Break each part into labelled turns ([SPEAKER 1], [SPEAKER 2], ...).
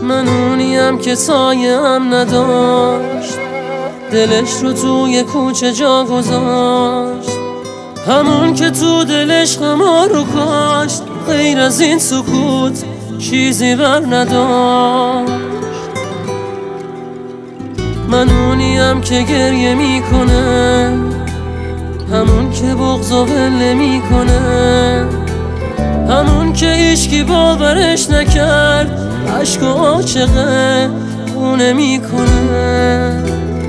[SPEAKER 1] من اونیم که سایه‌ام نداشت، دلش رو توی کوچه جا گذاشت، همون که تو دلش غما رو کاشت، غیر از این سکوت چیزی بر نداشت. من اونیم که گریه میکنه، همون که بغض و ول میکنه، همون که هیچکی باورش نکرد، عشق و عاشقه خونه میکنه.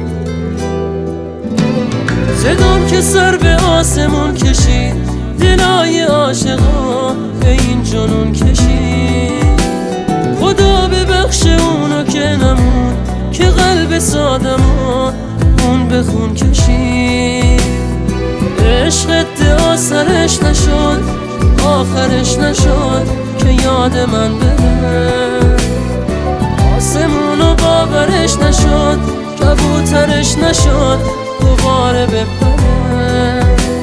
[SPEAKER 1] صدام که سر به آسمون کشید، دلای عاشقا به این جنون کشید. خدا ببخش اونو که نمون، که قلب سادمو اون به خون کشید. عشق ادعا سرش نشد، آخرش نشد که یاد من بره. آسمونو باورش نشد، کبوترش نشد دوباره بپره.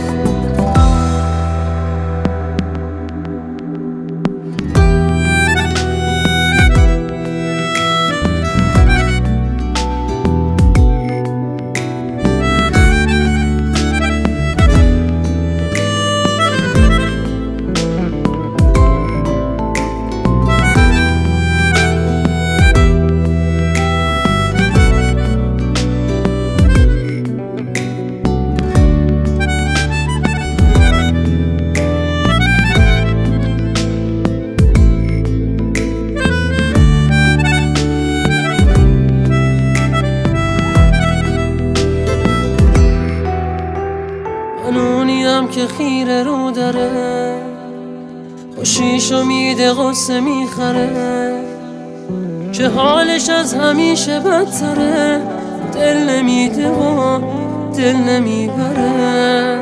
[SPEAKER 1] من اونیم که خیره رو داره، خوشیشو میده غصه میخره، که حالش از همیشه بدتره، دل نمیده و دل نمیبره.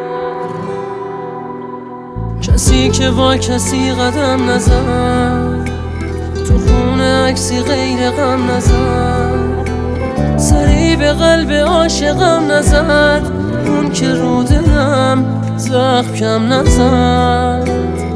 [SPEAKER 1] کسی که با کسی قدم نزد، تو خونه عکسی غیر غم نزد، سری به قلب عاشقم نزد، اون که رو دلم زخم کم نزد.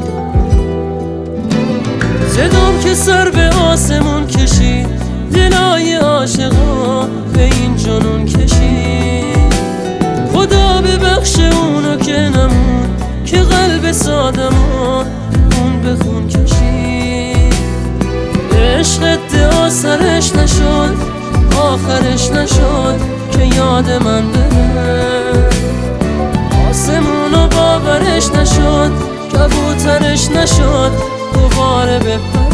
[SPEAKER 1] صدام که سر به آسمون کشید، دلای عاشقا به این جنون کشید. خدا ببخش اونو که نمون، که قلب سادمو اون به خون کشید. عشق ادعا سرش نشد، آخرش نشد که یاد من بره. آسمونو باورش نشد، کبوترش نشد دوباره بپره.